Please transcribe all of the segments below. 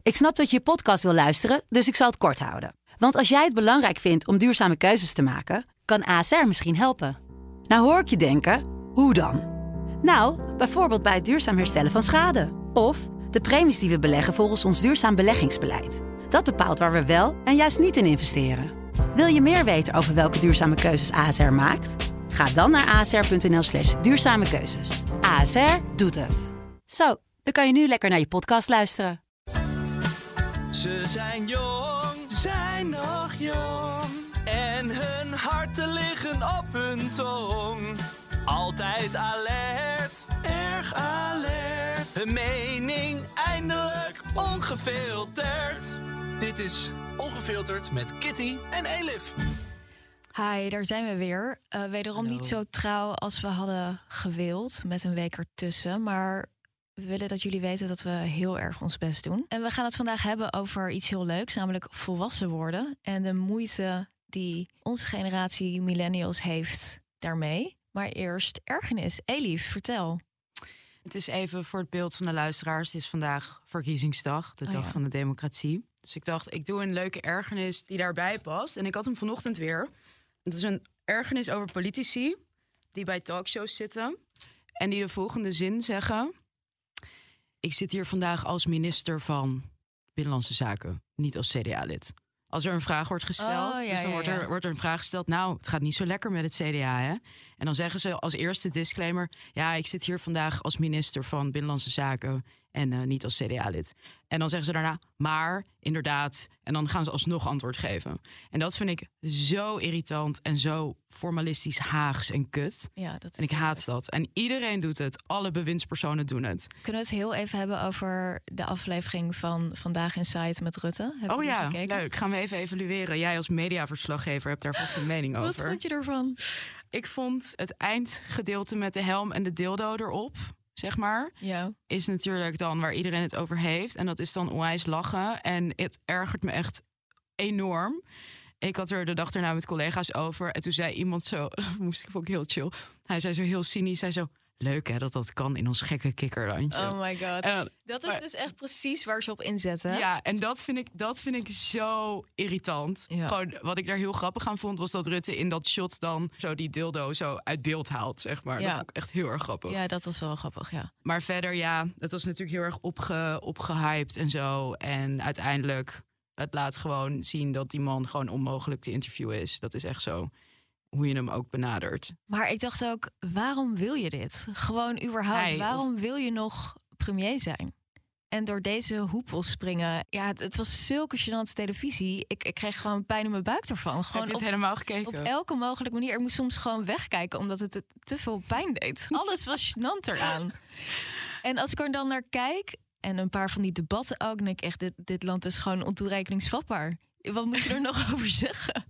Ik snap dat je podcast wil luisteren, dus ik zal het kort houden. Want als jij het belangrijk vindt om duurzame keuzes te maken, kan ASR misschien helpen. Nou hoor ik je denken, hoe dan? Nou, bijvoorbeeld bij het duurzaam herstellen van schade. Of de premies die we beleggen volgens ons duurzaam beleggingsbeleid. Dat bepaalt waar we wel en juist niet in investeren. Wil je meer weten over welke duurzame keuzes ASR maakt? Ga dan naar asr.nl/duurzame keuzes. ASR doet het. Zo, dan kan je nu lekker naar je podcast luisteren. Ze zijn jong, zijn nog jong. En hun harten liggen op hun tong. Altijd alert, erg alert. Hun mening eindelijk ongefilterd. Dit is Ongefilterd met Kitty en Elif. Hi, daar zijn we weer. Wederom Hallo. niet zo trouw als we hadden gewild, met een week ertussen. Maar we willen dat jullie weten dat we heel erg ons best doen. En we gaan het vandaag hebben over iets heel leuks, namelijk volwassen worden. En de moeite die onze generatie millennials heeft daarmee. Maar eerst ergernis. Elif, vertel. Het is even voor het beeld van de luisteraars. Het is vandaag verkiezingsdag, de dag van de democratie. Dus ik dacht, ik doe een leuke ergernis die daarbij past. En ik had hem vanochtend weer. Het is een ergernis over politici die bij talkshows zitten. En die de volgende zin zeggen: ik zit hier vandaag als minister van Binnenlandse Zaken, niet als CDA-lid. Als er een vraag wordt gesteld, dus dan wordt er een vraag gesteld: nou, het gaat niet zo lekker met het CDA, hè? En dan zeggen ze als eerste disclaimer: ja, ik zit hier vandaag als minister van Binnenlandse Zaken en niet als CDA-lid. En dan zeggen ze daarna, maar inderdaad. En dan gaan ze alsnog antwoord geven. En dat vind ik zo irritant en zo formalistisch Haags en kut. Ja, dat is en ik haat dat. En iedereen doet het. Alle bewindspersonen doen het. Kunnen we het heel even hebben over de aflevering van Vandaag Inside met Rutte? Heb je die gekeken? Leuk. Gaan we even evalueren. Jij als mediaverslaggever hebt daar vast een mening over. Wat vond je ervan? Ik vond het eindgedeelte met de helm en de dildo erop, zeg maar, is natuurlijk dan waar iedereen het over heeft. En dat is dan onwijs lachen. En het ergert me echt enorm. Ik had er de dag erna met collega's over. En toen zei iemand zo, vond ik heel chill. Hij zei zo heel cynisch, hij zo: leuk hè, dat kan in ons gekke kikkerlandje. Oh my god. Dat is dus echt precies waar ze op inzetten. Ja, en dat vind ik zo irritant. Ja. Gewoon, wat ik daar heel grappig aan vond, was dat Rutte in dat shot dan zo die dildo zo uit beeld haalt, zeg maar. Ja. Dat vond ik echt heel erg grappig. Ja, dat was wel grappig, ja. Maar verder, ja, het was natuurlijk heel erg opgehyped en zo. En uiteindelijk, het laat gewoon zien dat die man gewoon onmogelijk te interviewen is. Dat is echt zo. Hoe je hem ook benadert. Maar ik dacht ook, waarom wil je dit? Gewoon überhaupt, waarom wil je nog premier zijn? En door deze hoepel springen. Ja, het was zulke gênante televisie. Ik kreeg gewoon pijn in mijn buik ervan. Gewoon heb je het helemaal gekeken? Op elke mogelijke manier. Ik moest soms gewoon wegkijken, omdat het te veel pijn deed. Alles was gênant eraan. En als ik er dan naar kijk, en een paar van die debatten ook, denk ik echt, dit land is gewoon ontoerekeningsvatbaar. Wat moet je er nog over zeggen?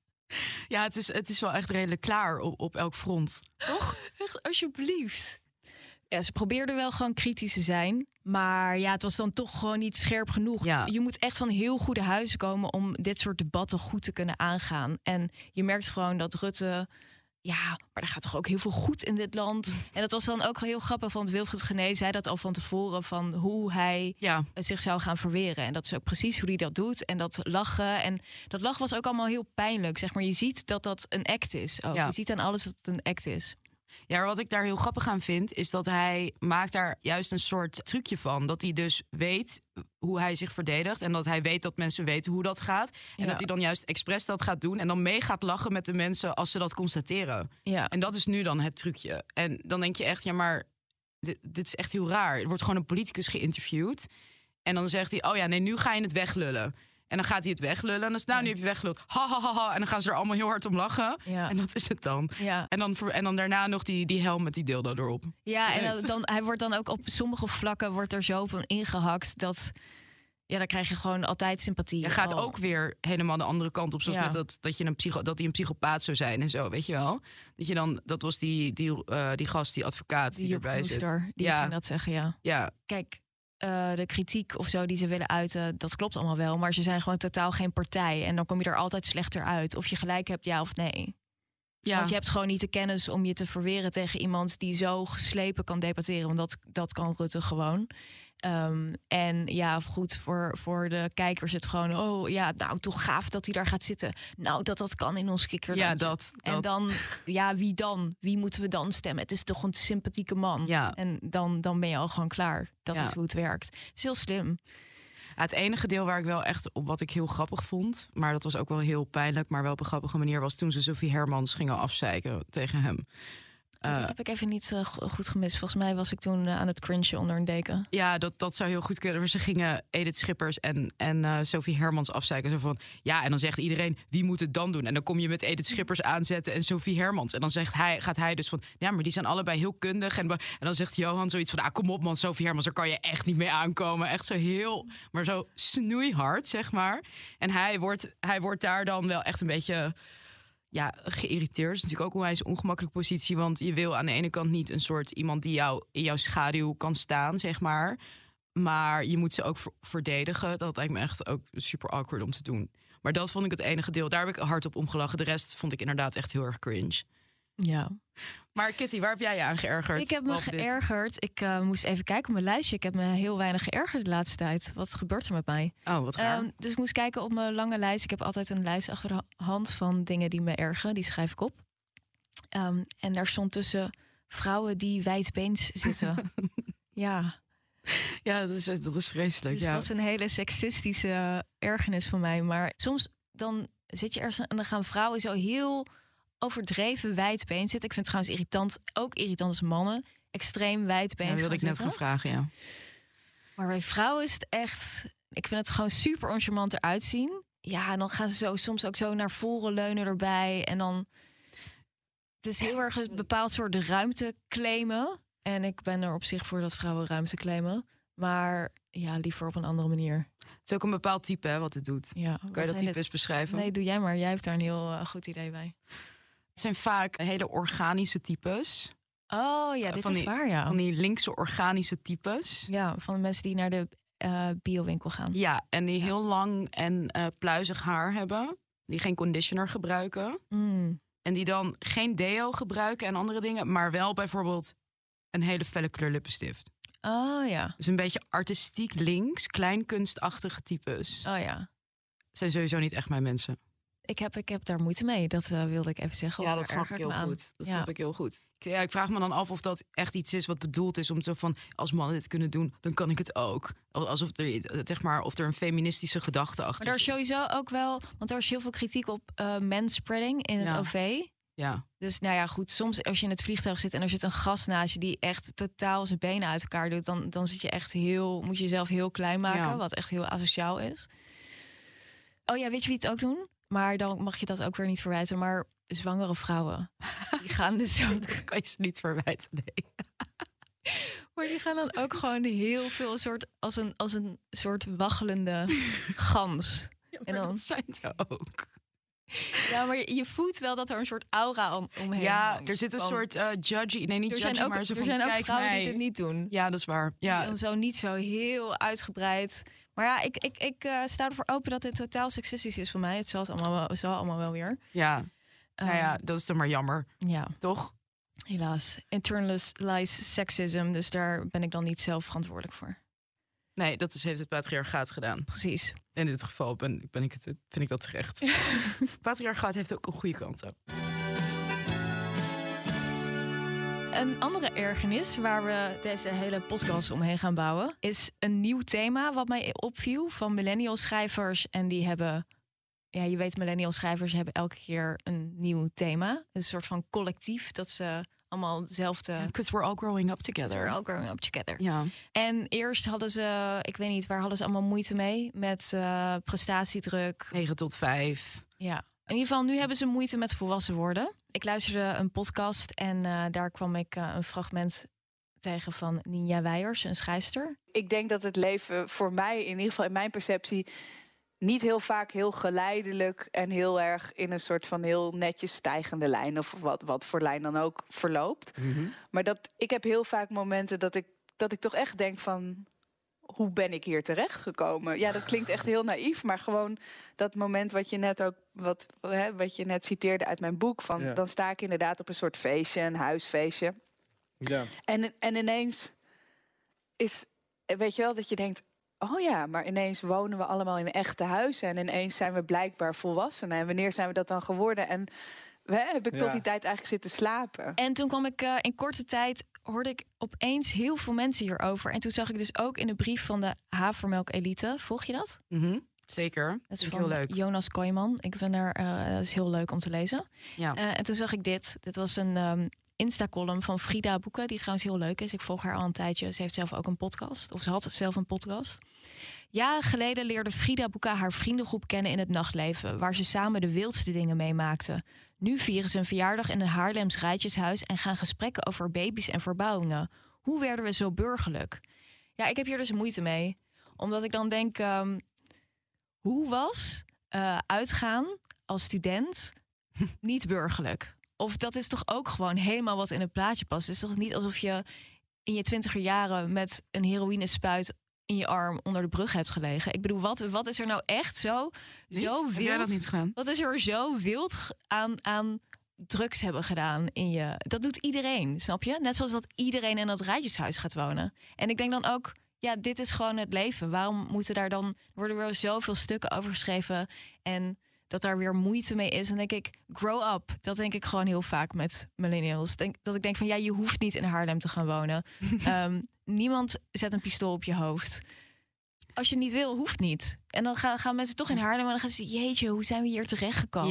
Ja, het is wel echt redelijk klaar op elk front. Toch? Echt, alsjeblieft. Ja, ze probeerden wel gewoon kritisch te zijn. Maar ja, het was dan toch gewoon niet scherp genoeg. Ja. Je moet echt van heel goede huizen komen om dit soort debatten goed te kunnen aangaan. En je merkt gewoon dat Rutte... Ja, maar er gaat toch ook heel veel goed in dit land. En dat was dan ook heel grappig, want Wilfried Genee zei dat al van tevoren, van hoe hij zich zou gaan verweren. En dat is ook precies hoe hij dat doet. En dat lachen. En dat lachen was ook allemaal heel pijnlijk. Zeg maar, je ziet dat dat een act is. Ook. Ja. Je ziet aan alles dat het een act is. Ja, maar wat ik daar heel grappig aan vind, is dat hij maakt daar juist een soort trucje van. Dat hij dus weet hoe hij zich verdedigt. En dat hij weet dat mensen weten hoe dat gaat. En dat hij dan juist expres dat gaat doen. En dan mee gaat lachen met de mensen als ze dat constateren. Ja. En dat is nu dan het trucje. En dan denk je echt, ja, maar dit is echt heel raar. Er wordt gewoon een politicus geïnterviewd. En dan zegt hij, oh ja, nee, nu ga je het weglullen. En dan gaat hij het weglullen. En dan is nu heb je weggeluld. Ha, ha, ha, ha. En dan gaan ze er allemaal heel hard om lachen. Ja. En dat is het dan. Ja. En dan daarna nog die helm met die dildo erop. Ja, en dan, hij wordt dan ook op sommige vlakken wordt er zo van ingehakt dat... Ja, dan krijg je gewoon altijd sympathie. Je gaat ook weer helemaal de andere kant op. Zoals met dat hij een psychopaat zou zijn en zo, weet je wel. Dat je dan, dat was die gast, die advocaat die erbij zit. Die ging dat zeggen, ja. Kijk, de kritiek of zo die ze willen uiten, dat klopt allemaal wel. Maar ze zijn gewoon totaal geen partij. En dan kom je er altijd slechter uit. Of je gelijk hebt, ja of nee. Ja. Want je hebt gewoon niet de kennis om je te verweren tegen iemand die zo geslepen kan debatteren. Want dat kan Rutte gewoon. En ja, goed, voor de kijkers het gewoon... oh ja, nou, toch gaaf dat hij daar gaat zitten. Nou, dat kan in ons kikkerlandje. Ja, dat. En dan, ja, wie dan? Wie moeten we dan stemmen? Het is toch een sympathieke man. Ja. En dan ben je al gewoon klaar. Dat Ja. is hoe het werkt. Het is heel slim. Ja, het enige deel waar ik wel echt op wat ik heel grappig vond... maar dat was ook wel heel pijnlijk, maar wel op een grappige manier... was toen ze Sophie Hermans gingen afzeiken tegen hem. Dat heb ik even niet goed gemist. Volgens mij was ik toen aan het cringen onder een deken. Ja, dat zou heel goed kunnen. Maar ze gingen Edith Schippers en Sophie Hermans afzeiken. Zo van, ja, en dan zegt iedereen, wie moet het dan doen? En dan kom je met Edith Schippers aanzetten en Sophie Hermans. En dan gaat hij dus van, ja, maar die zijn allebei heel kundig. En dan zegt Johan zoiets van, kom op man, Sophie Hermans, daar kan je echt niet mee aankomen. Echt zo heel, maar zo snoeihard, zeg maar. En hij wordt daar dan wel echt een beetje... ja, geïrriteerd. Dat is natuurlijk ook hoe hij is ongemakkelijke positie. Want je wil aan de ene kant niet een soort iemand die in jouw schaduw kan staan, zeg maar. Maar je moet ze ook verdedigen. Dat lijkt me echt ook super awkward om te doen. Maar dat vond ik het enige deel. Daar heb ik hardop om gelachen. De rest vond ik inderdaad echt heel erg cringe. Ja. Maar Kitty, waar heb jij je aan geërgerd? Ik heb me geërgerd. Ik moest even kijken op mijn lijstje. Ik heb me heel weinig geërgerd de laatste tijd. Wat gebeurt er met mij? Oh, wat raar. Dus ik moest kijken op mijn lange lijst. Ik heb altijd een lijst achter de hand van dingen die me ergeren. Die schrijf ik op. En daar stond tussen vrouwen die wijdbeens zitten. Ja. Ja, dat is vreselijk. Dus ja. het was een hele seksistische ergernis van mij. Maar soms dan zit je ergens en dan gaan vrouwen zo heel overdreven wijdbeen zitten. Ik vind het trouwens irritant. Ook irritant als mannen. Extreem wijdbeen. Dat wilde ik net gaan vragen, ja. Maar bij vrouwen is het echt... Ik vind het gewoon super oncharmant eruit zien. Ja, en dan gaan ze zo soms ook zo naar voren leunen erbij. En dan... Het is heel erg een bepaald soort ruimte claimen. En ik ben er op zich voor dat vrouwen ruimte claimen. Maar ja, liever op een andere manier. Het is ook een bepaald type, hè, wat het doet. Ja, kan je dat type eens beschrijven? Nee, doe jij maar. Jij hebt daar een heel goed idee bij. Het zijn vaak hele organische types. Oh ja, dit is waar, ja. Van die linkse organische types. Ja, van de mensen die naar de biowinkel gaan. Ja, en die heel lang en pluizig haar hebben. Die geen conditioner gebruiken. Mm. En die dan geen deo gebruiken en andere dingen. Maar wel bijvoorbeeld een hele felle kleur lippenstift. Oh ja. Dus een beetje artistiek links, kleinkunstachtige types. Oh ja. Zijn sowieso niet echt mijn mensen. Ik heb daar moeite mee. Dat wilde ik even zeggen. Ja, dat snap ik heel goed. Dat snap ik heel goed. Ik vraag me dan af of dat echt iets is wat bedoeld is om zo van, als mannen dit kunnen doen, dan kan ik het ook. Alsof er, zeg maar, of er een feministische gedachte achter Maar daar is sowieso ook wel, want er is heel veel kritiek op manspreading in het OV. Ja. Dus nou ja, goed, soms als je in het vliegtuig zit en er zit een gast naast je die echt totaal zijn benen uit elkaar doet, dan zit je echt moet je jezelf heel klein maken, wat echt heel asociaal is. Oh ja, weet je wie het ook doen? Maar dan mag je dat ook weer niet verwijten. Maar zwangere vrouwen, die gaan dus zo... Dat kan je ze niet verwijten, nee. Maar die gaan dan ook gewoon heel veel als een soort waggelende gans. Ja, en dan dat zijn ze ook. Ja, maar je voelt wel dat er een soort aura omheen hangt. Er zit een soort judgy... Nee, niet judgy, maar zo van, er zijn ook kijk vrouwen mij. die dit niet doen. Ja, dat is waar. Ja. Die dan zo niet zo heel uitgebreid... Maar ja, ik sta ervoor open dat dit totaal seksistisch is voor mij. Het zal allemaal wel weer. Ja, nou ja, dat is dan maar jammer. Ja. Toch? Helaas. Internalized sexism. Dus daar ben ik dan niet zelf verantwoordelijk voor. Nee, heeft het patriarchaat gedaan. Precies. In dit geval vind ik dat terecht. Patriarchaat heeft ook een goede kanten. Een andere ergernis waar we deze hele podcast omheen gaan bouwen, is een nieuw thema wat mij opviel van millennial schrijvers. En die hebben, ja, je weet, millennial schrijvers hebben elke keer een nieuw thema. Een soort van collectief dat ze allemaal hetzelfde... Because we're all growing up together. We're all growing up together. Ja. En eerst hadden ze, ik weet niet, waar hadden ze allemaal moeite mee? Met prestatiedruk. 9 tot 5. Ja. In ieder geval, nu hebben ze moeite met volwassen worden. Ik luisterde een podcast en daar kwam ik een fragment tegen van Ninja Weijers, een schrijfster. Ik denk dat het leven voor mij, in ieder geval in mijn perceptie, niet heel vaak heel geleidelijk en heel erg in een soort van heel netjes stijgende lijn, of wat voor lijn dan ook, verloopt. Mm-hmm. Maar ik heb heel vaak momenten dat ik toch echt denk van, hoe ben ik hier terechtgekomen? Ja, dat klinkt echt heel naïef, maar gewoon dat moment wat je net ook, wat je net citeerde uit mijn boek, van dan sta ik inderdaad op een soort feestje, een huisfeestje. Ja. En ineens is, weet je wel, dat je denkt, oh ja, maar ineens wonen we allemaal in echte huizen en ineens zijn we blijkbaar volwassenen. En wanneer zijn we dat dan geworden? En heb ik tot die tijd eigenlijk zitten slapen. En toen kwam ik in korte tijd, hoorde ik opeens heel veel mensen hierover. En toen zag ik dus ook in de brief van de Havermelk Elite. Volg je dat? Mm-hmm. Zeker. Dat is van heel leuk. Jonas Kooijman. Ik ben daar, dat is heel leuk om te lezen. Ja. En toen zag ik dit. Dit was een Insta-column van Frida Boeken, die trouwens heel leuk is. Ik volg haar al een tijdje. Ze heeft zelf ook een podcast. Of ze had zelf een podcast. Jaren geleden leerde Frida Boeka haar vriendengroep kennen in het nachtleven, waar ze samen de wildste dingen meemaakten. Nu vieren ze een verjaardag in een Haarlems rijtjeshuis en gaan gesprekken over baby's en verbouwingen. Hoe werden we zo burgerlijk? Ja, ik heb hier dus moeite mee. Omdat ik dan denk, hoe was uitgaan als student niet burgerlijk? Of dat is toch ook gewoon helemaal wat in het plaatje past? Het is toch niet alsof je in je 20er jaren met een heroïnespuit in je arm onder de brug hebt gelegen. Ik bedoel, wat is er nou echt zo wild? Heb jij dat niet gedaan? Wat is er zo wild aan drugs hebben gedaan in je? Dat doet iedereen, snap je? Net zoals dat iedereen in dat rijtjeshuis gaat wonen. En ik denk dan ook, ja, dit is gewoon het leven. Waarom worden er zoveel stukken over geschreven en dat daar weer moeite mee is? En denk ik, grow up. Dat denk ik gewoon heel vaak met millennials. Dat ik denk van, ja, je hoeft niet in Haarlem te gaan wonen. Niemand zet een pistool op je hoofd. Als je niet wil, hoeft niet. En dan gaan mensen toch in Haarlem en dan gaan ze, jeetje, hoe zijn we hier terechtgekomen?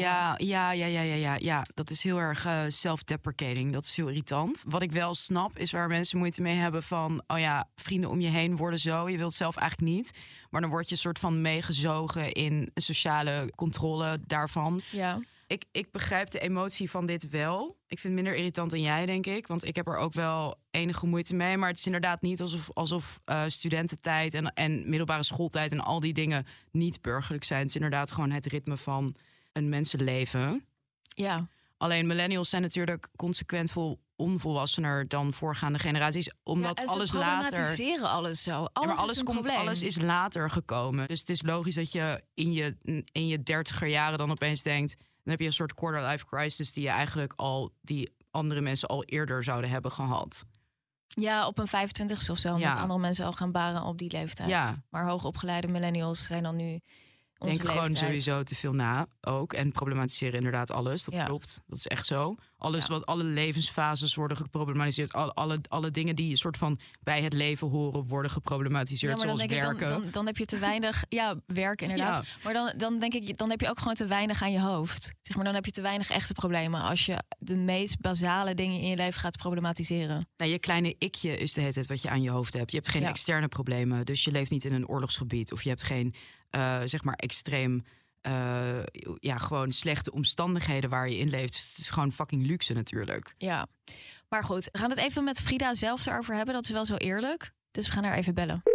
Ja. Dat is heel erg self-deprecating. Dat is heel irritant. Wat ik wel snap, is waar mensen moeite mee hebben van, oh ja, vrienden om je heen worden zo. Je wilt het zelf eigenlijk niet. Maar dan word je soort van meegezogen in sociale controle daarvan. Ja. Ik begrijp de emotie van dit wel. Ik vind het minder irritant dan jij, denk ik. Want ik heb er ook wel enige moeite mee. Maar het is inderdaad niet alsof studententijd en middelbare schooltijd en al die dingen niet burgerlijk zijn. Het is inderdaad gewoon het ritme van een mensenleven. Ja. Alleen millennials zijn natuurlijk consequent onvolwassener dan voorgaande generaties. Omdat alles later. Ze problematiseren alles zo. Alles is later gekomen. Dus het is logisch dat je in je 30er jaren dan opeens denkt, dan heb je een soort quarter-life crisis die andere mensen al eerder zouden hebben gehad. Ja, op een 25 of zo. Omdat andere mensen al gaan baren op die leeftijd. Ja. Maar hoogopgeleide millennials zijn dan nu onze leeftijd. Gewoon sowieso te veel na ook. En problematiseren inderdaad alles. Dat klopt. Dat is echt zo. Alle levensfases worden geproblematiseerd. Alle dingen die soort van bij het leven horen worden geproblematiseerd. Ja, maar zoals werken. Dan heb je te weinig. Ja, werken inderdaad. Ja. Maar dan denk ik, dan heb je ook gewoon te weinig aan je hoofd. Zeg maar, dan heb je te weinig echte problemen als je de meest basale dingen in je leven gaat problematiseren. Nou, je kleine ikje is de hele tijd wat je aan je hoofd hebt. Je hebt geen externe problemen. Dus je leeft niet in een oorlogsgebied. Of je hebt geen zeg maar extreem gewoon slechte omstandigheden waar je in leeft. Het is gewoon fucking luxe natuurlijk. Ja, maar goed. We gaan het even met Frida zelf erover hebben. Dat is wel zo eerlijk. Dus we gaan haar even bellen.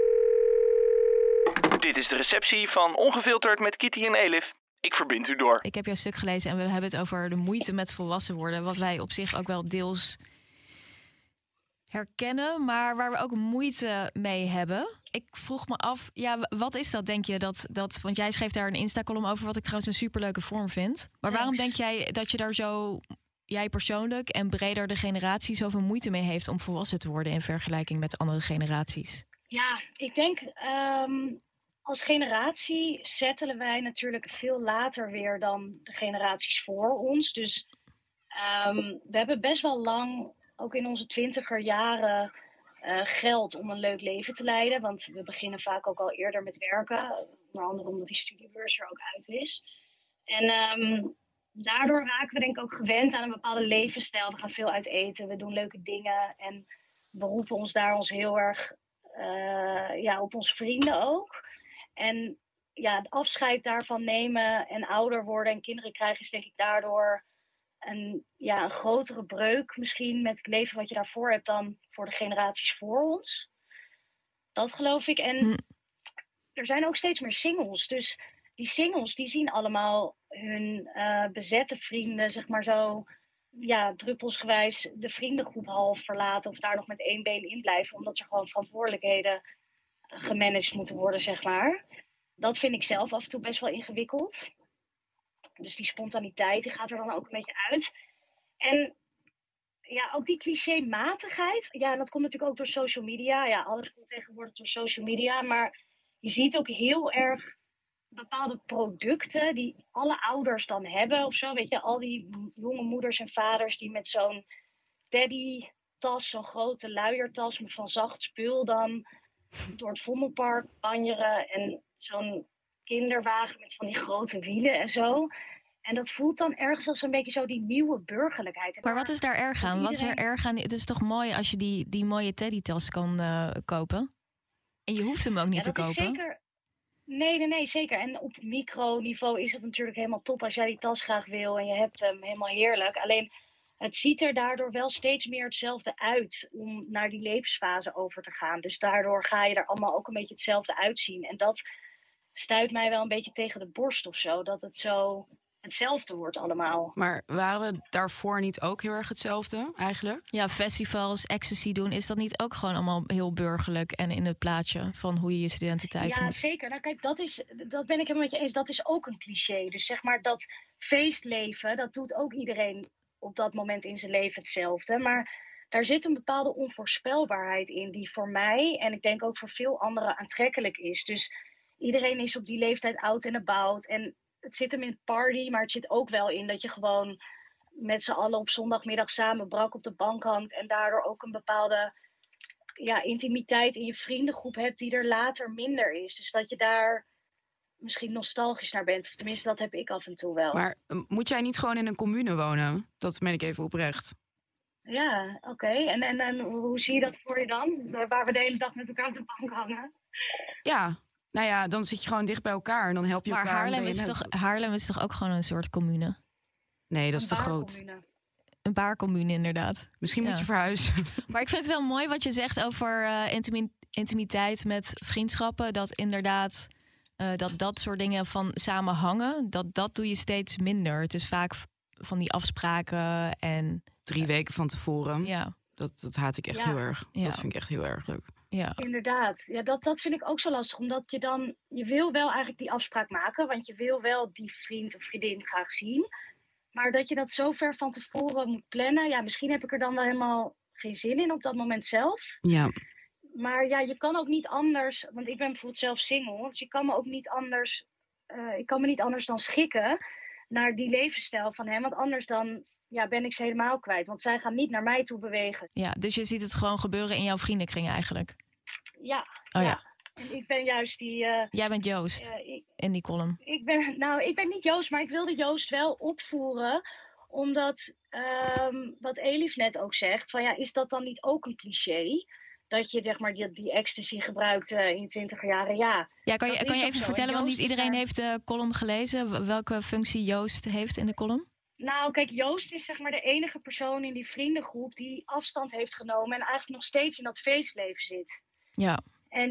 Dit is de receptie van Ongefilterd met Kitty en Elif. Ik verbind u door. Ik heb jouw stuk gelezen en we hebben het over de moeite met volwassen worden. Wat wij op zich ook wel deels herkennen, maar waar we ook moeite mee hebben. Ik vroeg me af, wat is dat, denk je? Dat, want jij schreef daar een Insta-column over, wat ik trouwens een superleuke vorm vind. Maar waarom denk jij dat je daar zo, jij persoonlijk en breder de generatie, zoveel moeite mee heeft om volwassen te worden in vergelijking met andere generaties? Ja, ik denk, als generatie settelen wij natuurlijk veel later weer dan de generaties voor ons. Dus we hebben best wel lang, ook in onze 20er jaren, geld om een leuk leven te leiden. Want we beginnen vaak ook al eerder met werken. Onder andere omdat die studiebeurs er ook uit is. En daardoor raken we denk ik ook gewend aan een bepaalde levensstijl. We gaan veel uit eten, we doen leuke dingen. En we beroepen ons daar heel erg op onze vrienden ook. En het afscheid daarvan nemen en ouder worden en kinderen krijgen is denk ik daardoor een grotere breuk misschien met het leven wat je daarvoor hebt dan voor de generaties voor ons. Dat geloof ik. En er zijn ook steeds meer singles. Dus die singles die zien allemaal hun bezette vrienden, zeg maar zo, druppelsgewijs de vriendengroep half verlaten of daar nog met één been in blijven, omdat er gewoon verantwoordelijkheden gemanaged moeten worden, zeg maar. Dat vind ik zelf af en toe best wel ingewikkeld. Dus die spontaniteit, die gaat er dan ook een beetje uit. En ja, ook die clichématigheid. Ja, en dat komt natuurlijk ook door social media. Ja, alles komt tegenwoordig door social media. Maar je ziet ook heel erg bepaalde producten die alle ouders dan hebben of zo. Weet je, al die jonge moeders en vaders die met zo'n Teddy-tas, zo'n grote luiertas van zacht spul dan door het Vondelpark banjeren. En zo'n kinderwagen met van die grote wielen en zo. En dat voelt dan ergens als een beetje zo die nieuwe burgerlijkheid. Maar wat is daar erg aan? Wat is er erg aan? Het is toch mooi als je die mooie Teddy-tas kan kopen? En je hoeft hem ook niet te kopen. Zeker... Nee, zeker. En op microniveau is het natuurlijk helemaal top als jij die tas graag wil en je hebt hem, helemaal heerlijk. Alleen het ziet er daardoor wel steeds meer hetzelfde uit om naar die levensfase over te gaan. Dus daardoor ga je er allemaal ook een beetje hetzelfde uitzien. En dat stuit mij wel een beetje tegen de borst of zo, dat het zo hetzelfde wordt allemaal. Maar waren we daarvoor niet ook heel erg hetzelfde eigenlijk? Ja, festivals, ecstasy doen, is dat niet ook gewoon allemaal heel burgerlijk en in het plaatje van hoe je je studententijd moet? Ja, zeker. Nou kijk, dat ben ik helemaal met je eens. Dat is ook een cliché. Dus zeg maar dat feestleven, dat doet ook iedereen op dat moment in zijn leven hetzelfde. Maar daar zit een bepaalde onvoorspelbaarheid in die voor mij en ik denk ook voor veel anderen aantrekkelijk is. Dus iedereen is op die leeftijd oud en about en het zit hem in het party, maar het zit ook wel in dat je gewoon met z'n allen op zondagmiddag samen brak op de bank hangt en daardoor ook een bepaalde intimiteit in je vriendengroep hebt die er later minder is. Dus dat je daar misschien nostalgisch naar bent. Of tenminste, dat heb ik af en toe wel. Maar moet jij niet gewoon in een commune wonen? Dat meen ik even oprecht. Ja, oké. En hoe zie je dat voor je dan? Waar we de hele dag met elkaar op de bank hangen? Ja. Nou ja, dan zit je gewoon dicht bij elkaar en dan help je elkaar. Maar Haarlem is toch ook gewoon een soort commune? Nee, dat is te groot. Een baarcommune, inderdaad. Misschien moet je verhuizen. Maar ik vind het wel mooi wat je zegt over intimiteit met vriendschappen. Dat inderdaad dat soort dingen van samen hangen, dat doe je steeds minder. Het is vaak van die afspraken en 3 weken van tevoren. Ja. Dat haat ik echt heel erg. Ja. Dat vind ik echt heel erg leuk. Ja. Inderdaad. Ja, dat vind ik ook zo lastig. Omdat je wil wel eigenlijk die afspraak maken. Want je wil wel die vriend of vriendin graag zien. Maar dat je dat zo ver van tevoren moet plannen. Ja, misschien heb ik er dan wel helemaal geen zin in op dat moment zelf. Ja. Maar ja, je kan ook niet anders. Want ik ben bijvoorbeeld zelf single. Dus ik kan me ook niet anders. Ik kan me niet anders dan schikken naar die levensstijl van hem. Want anders dan ben ik ze helemaal kwijt. Want zij gaan niet naar mij toe bewegen. Ja, dus je ziet het gewoon gebeuren in jouw vriendenkring eigenlijk. Ja. Oh ja. En ik ben juist die... Jij bent Joost in die column. Ik ben niet Joost, maar ik wilde Joost wel opvoeren. Omdat, wat Elif net ook zegt, van is dat dan niet ook een cliché? Dat je zeg maar die ecstasy gebruikt in je 20 jaren. Ja, kan je even vertellen, want niet iedereen heeft de column gelezen. Welke functie Joost heeft in de column? Nou, kijk, Joost is zeg maar de enige persoon in die vriendengroep die afstand heeft genomen en eigenlijk nog steeds in dat feestleven zit. Ja. En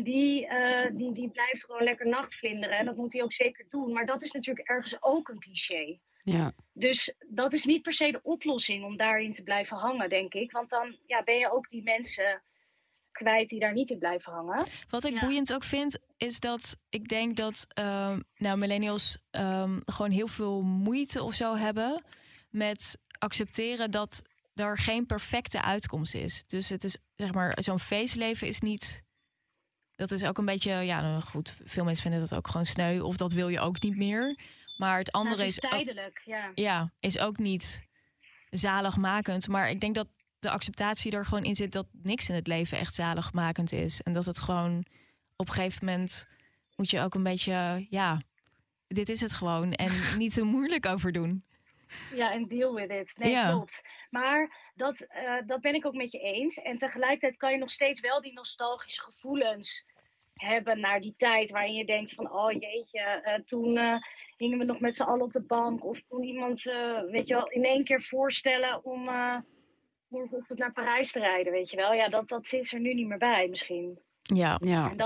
die blijft gewoon lekker nachtvlinderen. En dat moet hij ook zeker doen. Maar dat is natuurlijk ergens ook een cliché. Ja. Dus dat is niet per se de oplossing om daarin te blijven hangen, denk ik. Want dan ben je ook die mensen kwijt die daar niet in blijven hangen. Wat ik boeiend ook vind, is dat ik denk dat millennials gewoon heel veel moeite of zo hebben met accepteren dat er geen perfecte uitkomst is. Dus het is, zeg maar, zo'n feestleven is niet... Dat is ook een beetje, goed, veel mensen vinden dat ook gewoon sneu. Of dat wil je ook niet meer. Maar het andere is tijdelijk, ja, is ook niet zaligmakend. Maar ik denk dat de acceptatie er gewoon in zit dat niks in het leven echt zaligmakend is. En dat het gewoon op een gegeven moment moet je ook een beetje, dit is het gewoon. En niet zo moeilijk over doen. Ja, en deal with it. Nee, klopt. Maar dat ben ik ook met je eens. En tegelijkertijd kan je nog steeds wel die nostalgische gevoelens hebben naar die tijd waarin je denkt van, oh jeetje, toen hingen we nog met z'n allen op de bank. Of kon iemand, in 1 keer voorstellen om morgenochtend naar Parijs te rijden, weet je wel. Ja, dat zit er nu niet meer bij misschien. Ja.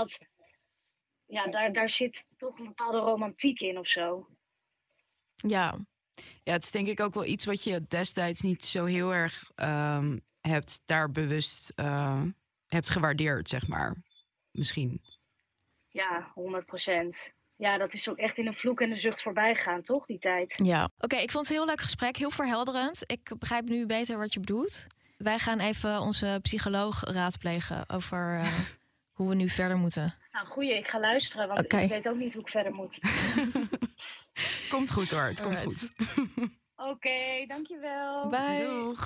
En daar zit toch een bepaalde romantiek in of zo. Ja. Ja, het is denk ik ook wel iets wat je destijds niet zo heel erg hebt daar bewust hebt gewaardeerd, zeg maar. Misschien. Ja, 100%. Ja, dat is ook echt in een vloek en een zucht voorbij gaan, toch, die tijd? Ja. Oké, ik vond het een heel leuk gesprek, heel verhelderend. Ik begrijp nu beter wat je bedoelt. Wij gaan even onze psycholoog raadplegen over hoe we nu verder moeten. Nou, goeie, ik ga luisteren, want ik weet ook niet hoe ik verder moet. Komt goed hoor, het komt goed. Oké, dankjewel. Bye. Doeg.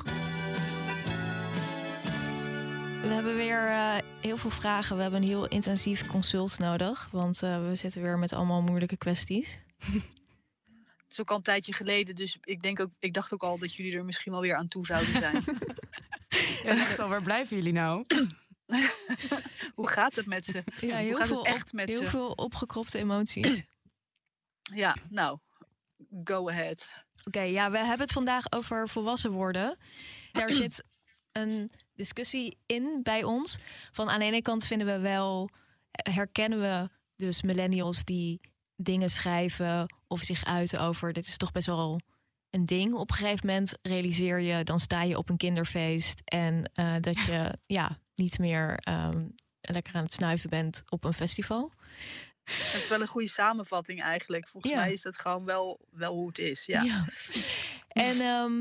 We hebben weer heel veel vragen. We hebben een heel intensief consult nodig. Want we zitten weer met allemaal moeilijke kwesties. Het is ook al een tijdje geleden. Dus ik dacht ook al dat jullie er misschien wel weer aan toe zouden zijn. Ja, echt al, waar blijven jullie nou? Hoe gaat het met ze? Ja, Hoe gaat het echt met ze? Heel veel opgekropte emoties. Ja, nou, go ahead. Oké, ja, we hebben het vandaag over volwassen worden. Daar zit een discussie in bij ons. Van aan de ene kant herkennen we dus millennials die dingen schrijven of zich uiten over. Dit is toch best wel een ding. Op een gegeven moment realiseer je, dan sta je op een kinderfeest en dat je niet meer lekker aan het snuiven bent op een festival. Het is wel een goede samenvatting eigenlijk. Volgens mij is dat gewoon wel hoe het is. Ja. En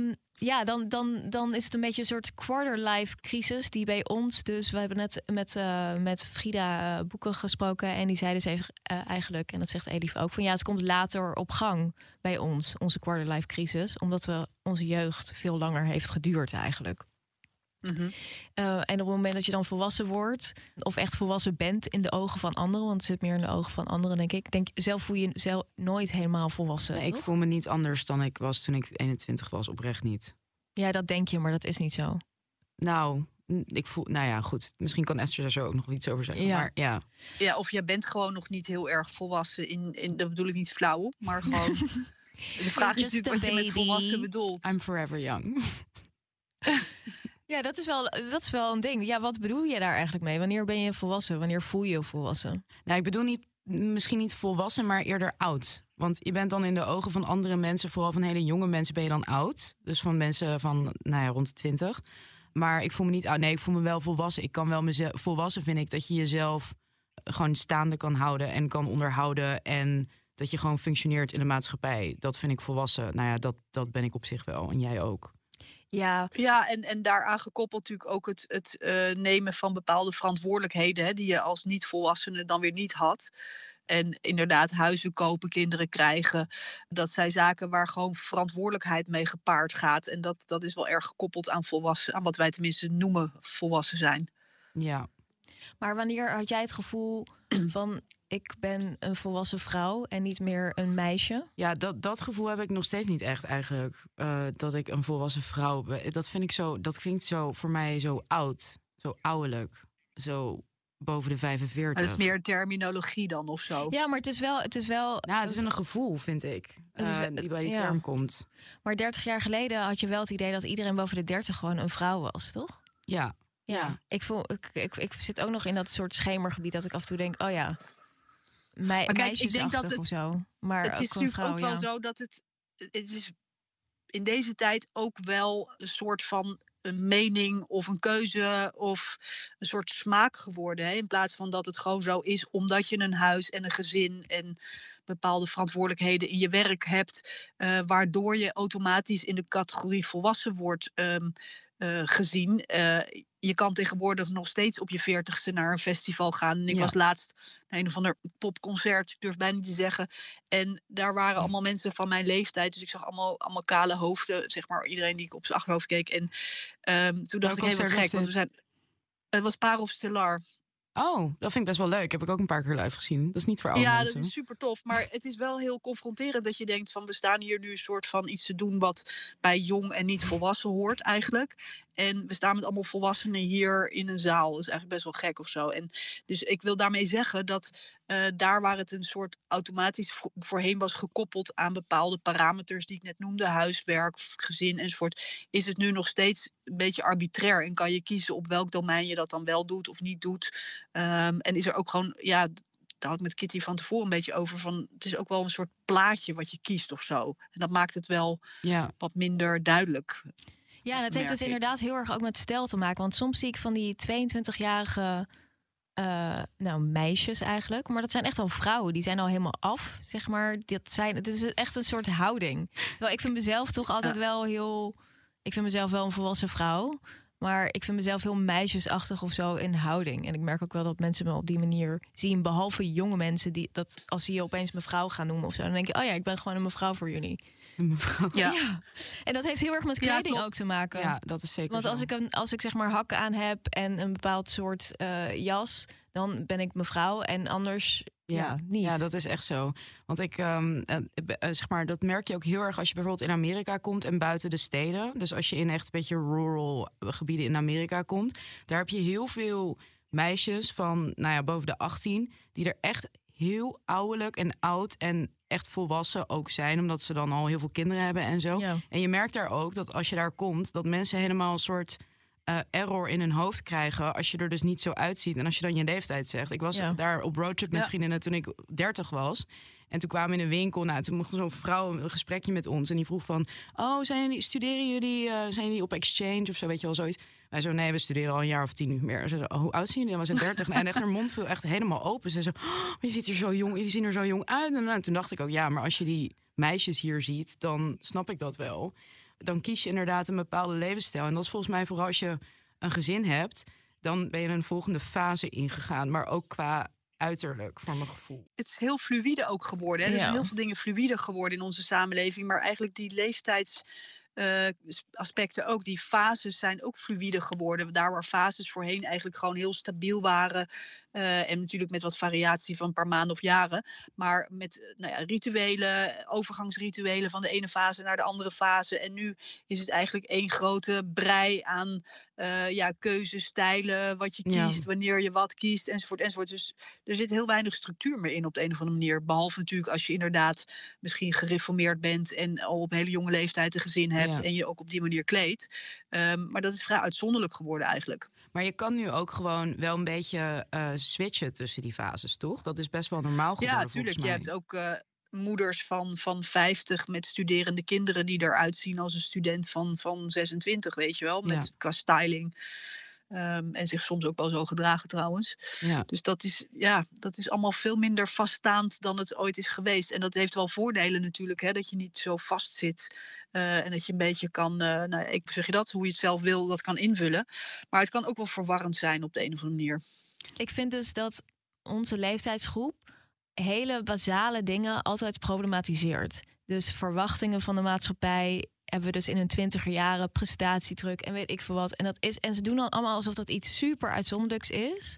dan is het een beetje een soort quarter-life crisis die bij ons. Dus we hebben net met Frida Boeken gesproken. En die zei dus eigenlijk, en dat zegt Elif ook, van het komt later op gang bij ons, onze quarter-life crisis. Omdat onze jeugd veel langer heeft geduurd eigenlijk. Mm-hmm. En op het moment dat je dan volwassen wordt, of echt volwassen bent in de ogen van anderen, want het zit meer in de ogen van anderen, denk ik. Zelf voel je zelf nooit helemaal volwassen. Nee, ik voel me niet anders dan ik was toen ik 21 was, oprecht niet. Ja, dat denk je, maar dat is niet zo. Nou, goed. Misschien kan Esther daar zo ook nog iets over zeggen. Ja. Maar ja. Ja, of jij bent gewoon nog niet heel erg volwassen. Dat bedoel ik niet flauw, maar gewoon. De vraag is natuurlijk wat je met volwassen bedoelt. I'm forever young. Ja, dat is wel een ding. Ja, wat bedoel je daar eigenlijk mee? Wanneer ben je volwassen? Wanneer voel je je volwassen? Nou, ik bedoel misschien niet volwassen, maar eerder oud. Want je bent dan in de ogen van andere mensen, vooral van hele jonge mensen, ben je dan oud. Dus van mensen van, rond de 20. Maar ik voel me niet oud. Nee, ik voel me wel volwassen. Ik kan wel mezelf volwassen, vind ik, dat je jezelf gewoon staande kan houden en kan onderhouden. En dat je gewoon functioneert in de maatschappij. Dat vind ik volwassen. Nou ja, dat ben ik op zich wel. En jij ook. Ja, en daaraan gekoppeld natuurlijk ook het nemen van bepaalde verantwoordelijkheden, die je als niet-volwassene dan weer niet had. En inderdaad huizen kopen, kinderen krijgen. Dat zijn zaken waar gewoon verantwoordelijkheid mee gepaard gaat. En dat is wel erg gekoppeld aan aan wat wij tenminste noemen volwassen zijn. Ja. Maar wanneer had jij het gevoel van ik ben een volwassen vrouw en niet meer een meisje? Ja, dat gevoel heb ik nog steeds niet echt eigenlijk. Dat ik een volwassen vrouw ben. Dat vind ik zo. Dat klinkt zo voor mij zo oud. Zo ouderlijk. Zo boven de 45. Maar dat is meer terminologie dan of zo. Ja, maar het is wel. Nou, het is een gevoel, vind ik. Die bij die term komt. Maar 30 jaar geleden had je wel het idee dat iedereen boven de 30 gewoon een vrouw was, toch? Ja. Ja. Ik zit ook nog in dat soort schemergebied dat ik af en toe denk, oh ja, meisjesachtig of zo. Maar het is natuurlijk vrouw, ook wel zo dat het is in deze tijd ook wel een soort van een mening of een keuze of een soort smaak geworden. Hè? In plaats van dat het gewoon zo is omdat je een huis en een gezin en bepaalde verantwoordelijkheden in je werk hebt, waardoor je automatisch in de categorie volwassen wordt gezien. Je kan tegenwoordig nog steeds op je 40ste naar een festival gaan. En ik was laatst naar een of ander popconcert, ik durf bijna niet te zeggen. En daar waren allemaal mensen van mijn leeftijd. Dus ik zag allemaal kale hoofden, zeg maar. Iedereen die ik op zijn achterhoofd keek. En toen dacht ik, wat gek. Want het was Parov Stellar. Oh, dat vind ik best wel leuk. Heb ik ook een paar keer live gezien. Dat is niet voor alle mensen. Ja, dat is super tof. Maar het is wel heel confronterend dat je denkt van we staan hier nu een soort van iets te doen wat bij jong en niet volwassen hoort eigenlijk. En we staan met allemaal volwassenen hier in een zaal. Dat is eigenlijk best wel gek of zo. En dus ik wil daarmee zeggen dat daar waar het een soort automatisch voorheen was gekoppeld aan bepaalde parameters die ik net noemde, huiswerk, gezin enzovoort, is het nu nog steeds een beetje arbitrair. En kan je kiezen op welk domein je dat dan wel doet of niet doet. En is er ook gewoon, daar had ik met Kitty van tevoren een beetje over, van het is ook wel een soort plaatje wat je kiest of zo. En dat maakt het wel wat minder duidelijk. Ja, en het heeft dus inderdaad heel erg ook met stijl te maken. Want soms zie ik van die 22-jarige meisjes eigenlijk. Maar dat zijn echt al vrouwen. Die zijn al helemaal af, zeg maar. Het is echt een soort houding. Terwijl ik vind mezelf toch altijd wel heel... Ik vind mezelf wel een volwassen vrouw. Maar ik vind mezelf heel meisjesachtig of zo in houding. En ik merk ook wel dat mensen me op die manier zien. Behalve jonge mensen, dat als ze je opeens mevrouw gaan noemen of zo. Dan denk je, oh ja, ik ben gewoon een mevrouw voor jullie. Een mevrouw. Ja. En dat heeft heel erg met kleding ook te maken. Ja, dat is zeker. Want als ik zeg maar hakken aan heb en een bepaald soort jas, dan ben ik mevrouw en anders niet. Ja, dat is echt zo. Want ik zeg maar, dat merk je ook heel erg als je bijvoorbeeld in Amerika komt en buiten de steden. Dus als je in echt een beetje rural gebieden in Amerika komt, daar heb je heel veel meisjes van boven de 18 die er echt heel ouderlijk en oud en echt volwassen ook zijn, omdat ze dan al heel veel kinderen hebben en zo. Ja. En je merkt daar ook dat als je daar komt, dat mensen helemaal een soort error in hun hoofd krijgen als je er dus niet zo uitziet. En als je dan je leeftijd zegt. Ik was daar op roadtrip met vriendinnen toen ik 30 was. En toen kwamen we in een winkel. Toen mocht zo'n vrouw een gesprekje met ons. En die vroeg van, studeren jullie? Zijn jullie op exchange of zo? Weet je wel, zoiets. Wij zo, nee, we studeren al een jaar of 10 niet meer. Ze zei, hoe oud zien jullie? Dan was ze 30. En echt haar mond viel echt helemaal open. Ze zei, je ziet er zo jong, jullie zien er zo jong uit. En toen dacht ik ook, ja, maar als je die meisjes hier ziet, dan snap ik dat wel. Dan kies je inderdaad een bepaalde levensstijl. En dat is volgens mij vooral als je een gezin hebt, dan ben je een volgende fase ingegaan. Maar ook qua uiterlijk, voor mijn gevoel. Het is heel fluïde ook geworden. Hè? Er zijn heel veel dingen fluïde geworden in onze samenleving. Maar eigenlijk die leeftijdsaspecten ook. Die fases zijn ook fluïde geworden. Daar waar fases voorheen eigenlijk gewoon heel stabiel waren. En natuurlijk met wat variatie van een paar maanden of jaren. Maar met rituelen, overgangsrituelen van de ene fase naar de andere fase. En nu is het eigenlijk één grote brei aan keuzes, stijlen, wat je kiest, wanneer je wat kiest, enzovoort, enzovoort. Dus er zit heel weinig structuur meer in op de een of andere manier. Behalve natuurlijk als je inderdaad misschien gereformeerd bent en al op hele jonge leeftijd een gezin hebt en je ook op die manier kleedt. Maar dat is vrij uitzonderlijk geworden eigenlijk. Maar je kan nu ook gewoon wel een beetje switchen tussen die fases, toch? Dat is best wel normaal geworden. Ja, natuurlijk. Je hebt ook moeders van 50 met studerende kinderen die eruit zien als een student van 26, weet je wel, met qua styling. En zich soms ook wel zo gedragen trouwens. Ja. Dus dat is allemaal veel minder vaststaand dan het ooit is geweest. En dat heeft wel voordelen natuurlijk, hè, dat je niet zo vast zit. En dat je een beetje kan, hoe je het zelf wil, dat kan invullen. Maar het kan ook wel verwarrend zijn op de een of andere manier. Ik vind dus dat onze leeftijdsgroep hele basale dingen altijd problematiseert. Dus verwachtingen van de maatschappij hebben we dus in hun 20er jaren, prestatiedruk en weet ik veel wat. En ze doen dan allemaal alsof dat iets super uitzonderlijks is.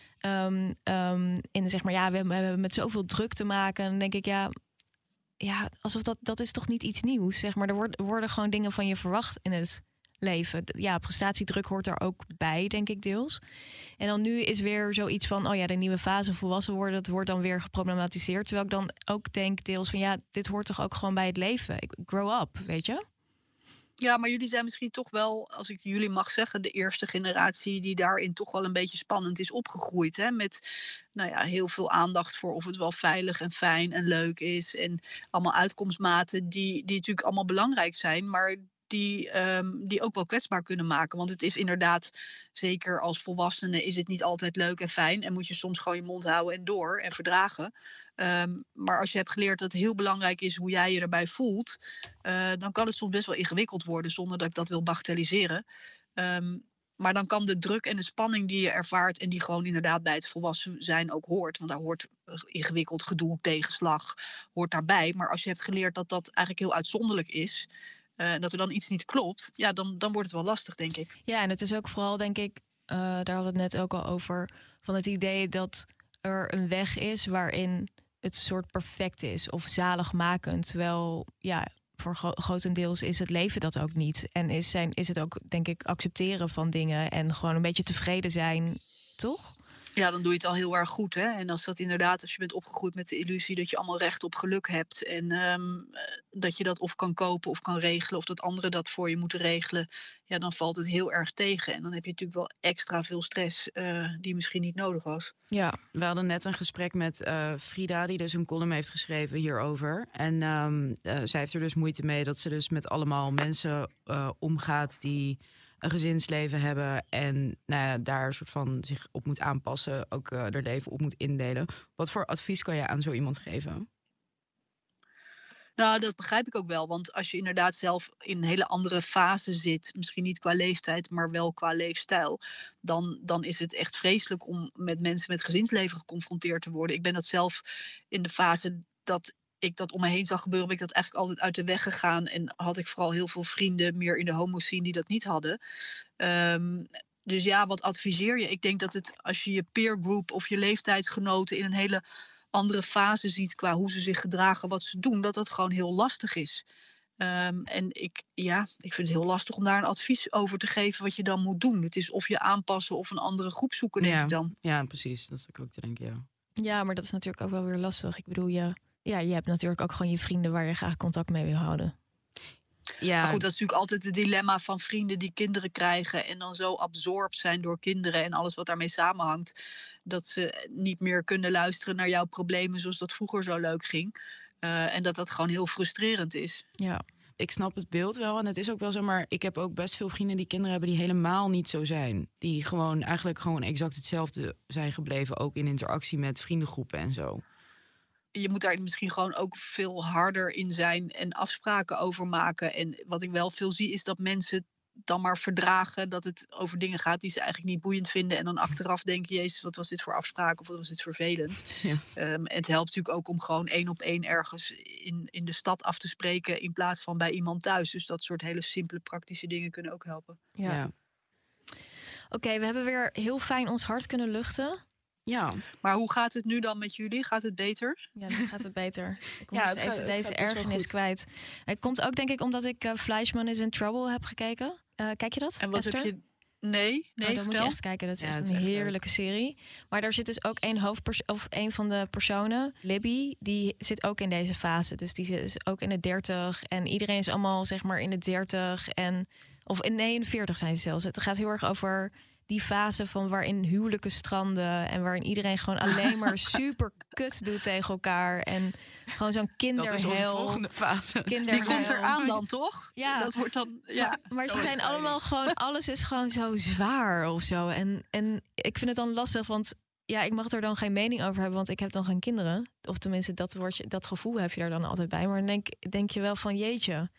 In zeg maar, we hebben met zoveel druk te maken. En dan denk ik, alsof dat is toch niet iets nieuws, zeg maar. Er worden gewoon dingen van je verwacht in het leven. Ja, prestatiedruk hoort er ook bij, denk ik deels. En dan nu is weer zoiets van, de nieuwe fase volwassen worden, dat wordt dan weer geproblematiseerd. Terwijl ik dan ook denk deels van, dit hoort toch ook gewoon bij het leven. Grow up, weet je? Ja, maar jullie zijn misschien toch wel, als ik jullie mag zeggen, de eerste generatie die daarin toch wel een beetje spannend is opgegroeid. Hè? Met heel veel aandacht voor of het wel veilig en fijn en leuk is. En allemaal uitkomstmaten die natuurlijk allemaal belangrijk zijn, maar die ook wel kwetsbaar kunnen maken. Want het is inderdaad, zeker als volwassene, is het niet altijd leuk en fijn. En moet je soms gewoon je mond houden en door en verdragen. Maar als je hebt geleerd dat het heel belangrijk is hoe jij je erbij voelt, dan kan het soms best wel ingewikkeld worden, zonder dat ik dat wil bagatelliseren. Maar dan kan de druk en de spanning die je ervaart en die gewoon inderdaad bij het volwassen zijn ook hoort. Want daar hoort ingewikkeld gedoe, tegenslag, hoort daarbij. Maar als je hebt geleerd dat dat eigenlijk heel uitzonderlijk is, dat er dan iets niet klopt, dan wordt het wel lastig, denk ik. Ja, en het is ook vooral, denk ik, daar hadden we het net ook al over, van het idee dat er een weg is waarin het soort perfect is of zaligmakend. Terwijl, voor grotendeels is het leven dat ook niet. En is het ook, denk ik, accepteren van dingen en gewoon een beetje tevreden zijn, toch? Ja, dan doe je het al heel erg goed. Hè? En als je bent opgegroeid met de illusie dat je allemaal recht op geluk hebt. En dat je dat of kan kopen of kan regelen. Of dat anderen dat voor je moeten regelen. Ja, dan valt het heel erg tegen. En dan heb je natuurlijk wel extra veel stress die misschien niet nodig was. Ja, we hadden net een gesprek met Frida, die dus een column heeft geschreven hierover. En zij heeft er dus moeite mee dat ze dus met allemaal mensen omgaat die een gezinsleven hebben en daar een soort van zich op moet aanpassen, ook haar leven op moet indelen. Wat voor advies kan je aan zo iemand geven? Nou, dat begrijp ik ook wel. Want als je inderdaad zelf in een hele andere fase zit, misschien niet qua leeftijd, maar wel qua leefstijl, dan is het echt vreselijk om met mensen met gezinsleven geconfronteerd te worden. Ik ben dat zelf in de fase dat ik dat om me heen zag gebeuren, ben ik dat eigenlijk altijd uit de weg gegaan. En had ik vooral heel veel vrienden meer in de homo-scene die dat niet hadden. Dus ja, wat adviseer je? Ik denk dat het, als je je peer group of je leeftijdsgenoten in een hele andere fase ziet qua hoe ze zich gedragen, wat ze doen, dat dat gewoon heel lastig is. En ik vind het heel lastig om daar een advies over te geven wat je dan moet doen. Het is of je aanpassen of een andere groep zoeken, denk ik dan. Ja, precies. Dat is ook te denken, ja. Ja, maar dat is natuurlijk ook wel weer lastig. Ik bedoel, je hebt natuurlijk ook gewoon je vrienden waar je graag contact mee wil houden. Ja. Maar goed, dat is natuurlijk altijd het dilemma van vrienden die kinderen krijgen en dan zo absorbt zijn door kinderen en alles wat daarmee samenhangt, dat ze niet meer kunnen luisteren naar jouw problemen zoals dat vroeger zo leuk ging. En dat gewoon heel frustrerend is. Ja, ik snap het beeld wel. En het is ook wel zo, maar ik heb ook best veel vrienden die kinderen hebben die helemaal niet zo zijn. Die gewoon eigenlijk gewoon exact hetzelfde zijn gebleven, ook in interactie met vriendengroepen en zo. Je moet daar misschien gewoon ook veel harder in zijn en afspraken over maken. En wat ik wel veel zie is dat mensen dan maar verdragen dat het over dingen gaat die ze eigenlijk niet boeiend vinden. En dan achteraf denken, jezus, wat was dit voor afspraak of wat was dit vervelend. Ja. Het helpt natuurlijk ook om gewoon 1-op-1 ergens in de stad af te spreken in plaats van bij iemand thuis. Dus dat soort hele simpele praktische dingen kunnen ook helpen. Ja. Oké, we hebben weer heel fijn ons hart kunnen luchten. Ja, maar hoe gaat het nu dan met jullie? Gaat het beter? Ja, nu gaat het beter. Ik moet even deze ergernis kwijt. Het komt ook denk ik omdat ik Fleischman is in Trouble heb gekeken. Kijk je dat, en wat Esther? heb je? Nee, dan moet je echt kijken. Dat is echt een heerlijke serie. Maar daar zit dus ook een van de personen, Libby, die zit ook in deze fase. Dus die is ook in de 30 en iedereen is allemaal zeg maar in de 30 of in de 40 zijn ze zelfs. Het gaat heel erg over die fase van waarin huwelijken stranden en waarin iedereen gewoon alleen maar super kut doet tegen elkaar en gewoon zo'n kinderhel. Dat is onze volgende fase. Die komt eraan dan, toch? Ja. Dat wordt dan, ja. Maar ze zijn allemaal gewoon, alles is gewoon zo zwaar of zo. En ik vind het dan lastig, want ja, ik mag er dan geen mening over hebben, want ik heb dan geen kinderen. Of tenminste, dat gevoel heb je daar dan altijd bij. Maar dan denk je wel van, jeetje.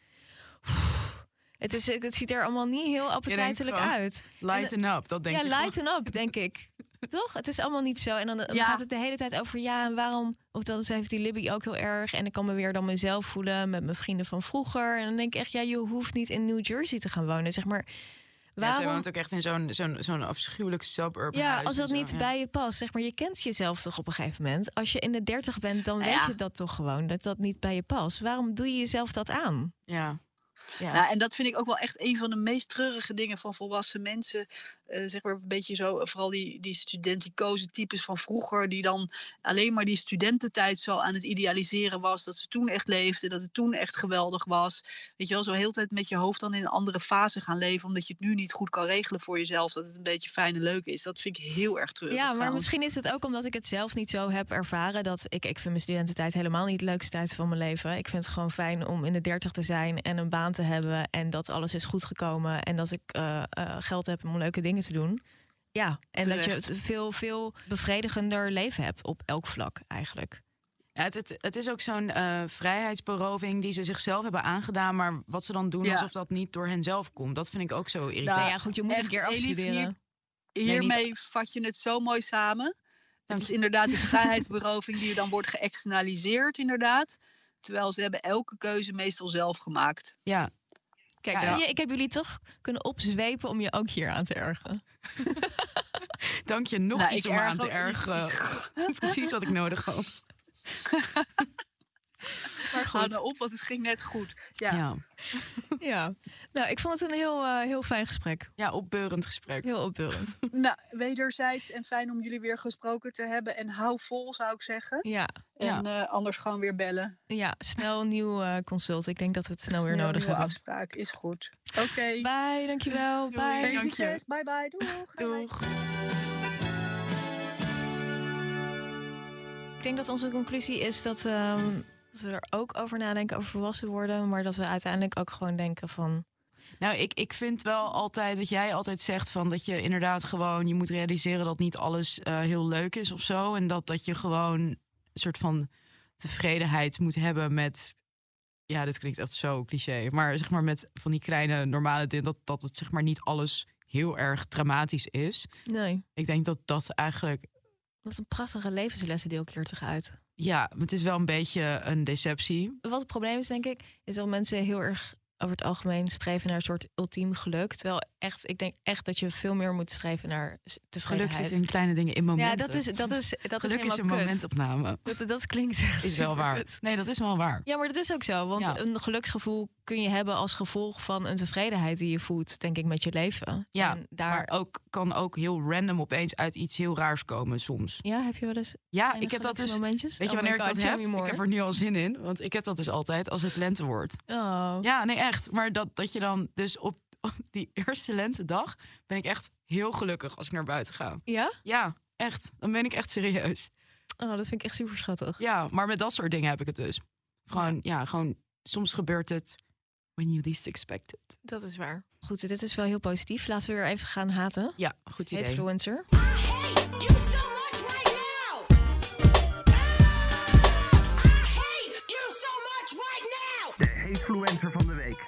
Het ziet er allemaal niet heel appetijtelijk uit. Lighten up, dat denk ik. Ja, lighten up, denk ik. Toch? Het is allemaal niet zo. En dan gaat het de hele tijd over en waarom. Of dan heeft die Libby ook heel erg. En ik kan me weer dan mezelf voelen met mijn vrienden van vroeger. En dan denk ik echt, je hoeft niet in New Jersey te gaan wonen. Zeg maar, waarom? Ja, ze woont ook echt in zo'n afschuwelijk suburban huis. Ja, als dat niet bij je past. Zeg maar, je kent jezelf toch op een gegeven moment. Als je in de 30 bent, dan weet je dat toch gewoon. Dat niet bij je past. Waarom doe je jezelf dat aan? Ja. Ja. Nou, en dat vind ik ook wel echt een van de meest treurige dingen van volwassen mensen. Zeg maar een beetje zo, vooral die studenticoze types van vroeger, die dan alleen maar die studententijd zo aan het idealiseren was. Dat ze toen echt leefden, dat het toen echt geweldig was. Weet je wel, zo heel de tijd met je hoofd dan in een andere fase gaan leven, omdat je het nu niet goed kan regelen voor jezelf. Dat het een beetje fijn en leuk is. Dat vind ik heel erg treurig. Ja, maar trouwens. misschien is het ook omdat ik het zelf niet zo heb ervaren. Dat ik vind mijn studententijd helemaal niet de leukste tijd van mijn leven. Ik vind het gewoon fijn om in de 30 te zijn en een baan te hebben en dat alles is goed gekomen en dat ik geld heb om leuke dingen te doen. Ja, en terecht. Dat je het veel bevredigender leven hebt op elk vlak eigenlijk. Ja, het is ook zo'n vrijheidsberoving die ze zichzelf hebben aangedaan, maar wat ze dan doen alsof dat niet door hen zelf komt. Dat vind ik ook zo irritant. Nou, ja, goed, je moet een keer afstuderen. Hiermee vat je het zo mooi samen. Het is inderdaad de vrijheidsberoving die dan wordt geëxternaliseerd, inderdaad. Terwijl ze hebben elke keuze meestal zelf gemaakt. Ja. Kijk, zie je, ik heb jullie toch kunnen opzwepen om je ook hier aan te ergeren. Dank je nog iets om aan te ergeren. Precies wat ik nodig had. Maar goed. Hou nou op, want het ging net goed. Ja. Nou, ik vond het een heel fijn gesprek. Ja, opbeurend gesprek. Heel opbeurend. Nou, wederzijds en fijn om jullie weer gesproken te hebben. En hou vol, zou ik zeggen. Ja. En anders gewoon weer bellen. Ja, snel een nieuw consult. Ik denk dat we het snel weer nodig hebben. Afspraak is goed. Oké. Bye, dankjewel. Bye. Bye. Succes. Bye bye. Doeg. Doeg. Ik denk dat onze conclusie is dat we er ook over nadenken, over volwassen worden. Maar dat we uiteindelijk ook gewoon denken van, Nou, ik vind wel altijd wat jij altijd zegt, van dat je inderdaad gewoon, je moet realiseren dat niet alles heel leuk is of zo. En dat je gewoon een soort van tevredenheid moet hebben met, ja, dit klinkt echt zo cliché, maar zeg maar met van die kleine normale dingen, dat het zeg maar niet alles heel erg dramatisch is. Nee. Ik denk dat eigenlijk... Wat een prachtige levenslessen deel ik hier toch uit. Ja, het is wel een beetje een deceptie. Wat het probleem is, denk ik, is dat mensen heel erg over het algemeen streven naar een soort ultiem geluk. Terwijl echt, ik denk echt dat je veel meer moet streven naar tevredenheid. Geluk zit in kleine dingen, in momenten. Ja, dat geluk is een momentopname. Dat klinkt echt is wel waar. kut. Nee, dat is wel waar. Ja, maar dat is ook zo. Want een geluksgevoel kun je hebben als gevolg van een tevredenheid die je voelt, denk ik, met je leven. Ja, en daar... maar kan ook heel random opeens uit iets heel raars komen soms. Ja, heb je wel eens? Ja, ik heb dat dus. Momentjes? Weet je wanneer ik dat heb? Ik heb er nu al zin in, want ik heb dat dus altijd als het lente wordt. Oh. Ja, nee, echt. Maar dat je dan dus op die eerste lentedag ben ik echt heel gelukkig als ik naar buiten ga. Ja? Ja, echt. Dan ben ik echt serieus. Oh, dat vind ik echt super schattig. Ja, maar met dat soort dingen heb ik het dus. Gewoon, gewoon soms gebeurt het when you least expect it. Dat is waar. Goed, dit is wel heel positief. Laten we weer even gaan haten. Ja, goed idee. Influencer. De influencer van de week.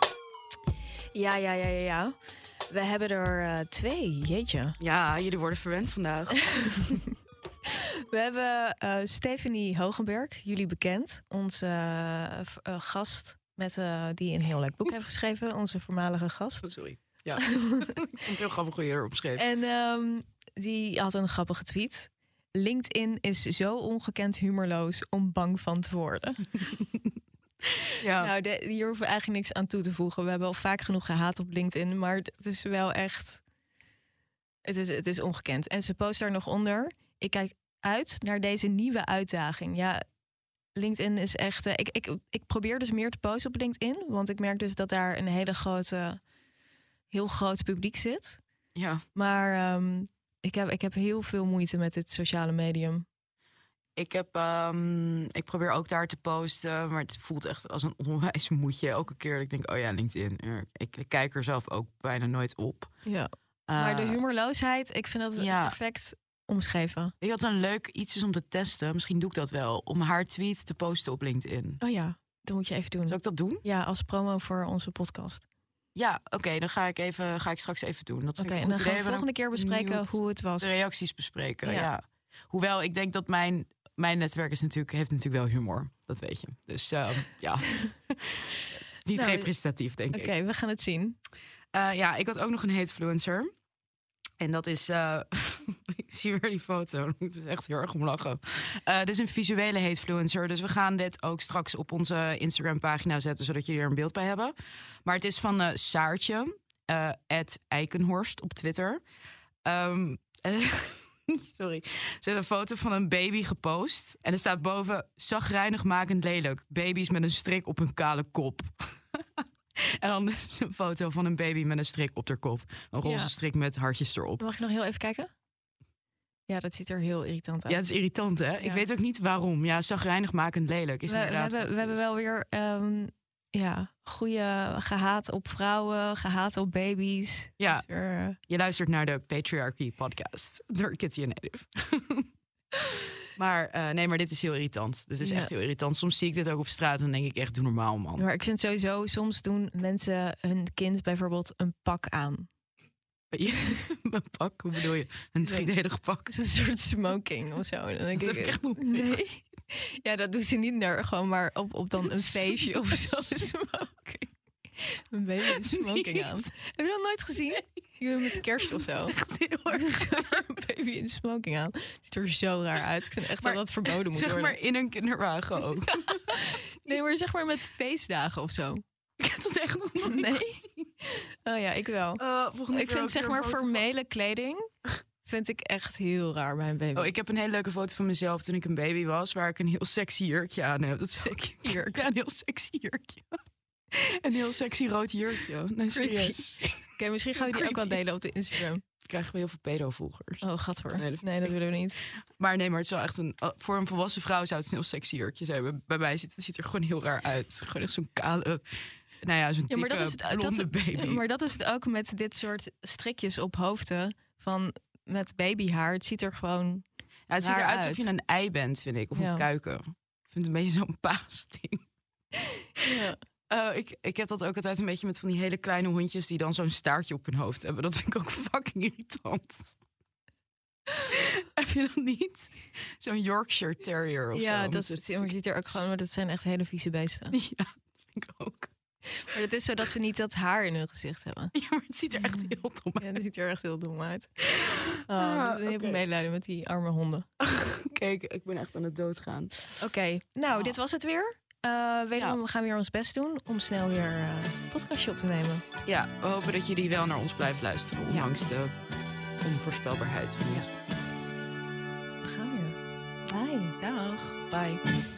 Ja. We hebben er 2. Jeetje. Ja, jullie worden verwend vandaag. We hebben Stephanie Hogenberg, jullie bekend. Onze gast die een heel leuk boek heeft geschreven. Onze voormalige gast. Oh, sorry. Ja, ik vond het heel grappig hoe je erop schreef. En die had een grappige tweet. LinkedIn is zo ongekend humorloos om bang van te worden. Ja. Nou, hier hoeven we eigenlijk niks aan toe te voegen. We hebben al vaak genoeg gehaat op LinkedIn, maar het is wel echt... Het is ongekend. En ze post daar nog onder. Ik kijk uit naar deze nieuwe uitdaging. Ja, LinkedIn is echt... Ik probeer dus meer te posten op LinkedIn, want ik merk dus dat daar een heel groot publiek zit. Ja. Maar ik heb heel veel moeite met dit sociale medium. Ik probeer ook daar te posten, maar het voelt echt als een onwijs moedje. Elke keer dat ik denk, oh ja, LinkedIn. Ik kijk er zelf ook bijna nooit op. Ja. Maar de humorloosheid, ik vind dat perfect omschreven. Ik had een leuk iets is om te testen. Misschien doe ik dat wel. Om haar tweet te posten op LinkedIn. Oh ja, dat moet je even doen. Zal ik dat doen? Ja, als promo voor onze podcast. Ja, oké, dan ga ik straks even doen. Dat vind ik een goed en dan gaan we de volgende keer bespreken hoe het was. De reacties bespreken, ja. Hoewel, ik denk dat mijn netwerk heeft natuurlijk wel humor. Dat weet je. Dus ja, niet representatief, denk ik. Oké, we gaan het zien. Ik had ook nog een hatefluencer. En dat is... ik zie weer die foto. Ik moet er echt heel erg om lachen. Dit is een visuele hatefluencer. Dus we gaan dit ook straks op onze Instagram-pagina zetten, zodat jullie er een beeld bij hebben. Maar het is van Saartje, @Eikenhorst op Twitter. Sorry. Ze heeft een foto van een baby gepost. En er staat boven: chagrijnigmakend lelijk. Baby's met een strik op hun kale kop. En dan is een foto van een baby met een strik op haar kop. Een roze strik met hartjes erop. Mag je nog heel even kijken? Ja, dat ziet er heel irritant uit. Ja, het is irritant, hè? Ja. Ik weet ook niet waarom. Ja, chagrijnigmakend lelijk is inderdaad. We hebben wel weer goede gehaat op vrouwen, gehaat op baby's. Ja, je luistert naar de Patriarchy podcast door Kitty en Native. Maar maar dit is heel irritant. Dit is echt heel irritant. Soms zie ik dit ook op straat en denk ik echt, doe normaal, man. Maar ik vind sowieso, soms doen mensen hun kind bijvoorbeeld een pak aan. Een pak? Hoe bedoel je? Een driedelig pak? Een soort smoking of zo. Dan denk dat heb ik echt nog niet gezien. Ja, dat doet ze niet gewoon maar op dan een feestje of zo. Smoking. Een baby een smoking aan. Heb je dat nooit gezien? Nee. Met kerst of zo. Echt heel erg. Een baby in smoking aan. Ziet er zo raar uit. Ik vind echt dat dat verboden moet worden. Zeg maar in een kinderwagen ook. Nee, maar zeg maar met feestdagen of zo. Ik heb dat echt nog nooit gezien. Oh ja, ik wel. Ik vind zeg maar formele kleding vind ik echt heel raar bij een baby. Oh, ik heb een hele leuke foto van mezelf toen ik een baby was, waar ik een heel sexy jurkje aan heb. Dat sexy jurk. Ja, een heel sexy jurkje. Een heel sexy rood jurkje. Nee, serieus. Oké, misschien gaan we die ook wel delen op de Instagram. Krijgen we heel veel pedo-volgers. Oh, gadver. Nee, dat willen we niet. Maar het is wel echt voor een volwassen vrouw zou het een heel sexy jurkje zijn. Bij mij ziet het er gewoon heel raar uit. Gewoon echt zo'n kale Nou ja, zo'n dikke blonde baby. Maar dat is het ook met dit soort strikjes op hoofden met babyhaar. Het ziet er gewoon het ziet eruit alsof je een ei bent, vind ik. Of een kuiken. Ik vind het een beetje zo'n paasding. Ja. Ik heb dat ook altijd een beetje met van die hele kleine hondjes... die dan zo'n staartje op hun hoofd hebben. Dat vind ik ook fucking irritant. Heb je dat niet? Zo'n Yorkshire Terrier of zo. Ja, dat ziet er ook gewoon... Maar dat zijn echt hele vieze beesten. Ja, dat vind ik ook. Maar het is zo dat ze niet dat haar in hun gezicht hebben. Ja, maar het ziet er echt heel dom uit. Ja, dat ziet er echt heel dom uit. Ik heb medelijden met die arme honden. Kijk, ik ben echt aan het doodgaan. Oké, dit was het weer. Wederom, we gaan weer ons best doen om snel weer een podcastje op te nemen. Ja, we hopen dat jullie wel naar ons blijft luisteren, ondanks de onvoorspelbaarheid van ons. We gaan weer. Bye. Dag. Bye.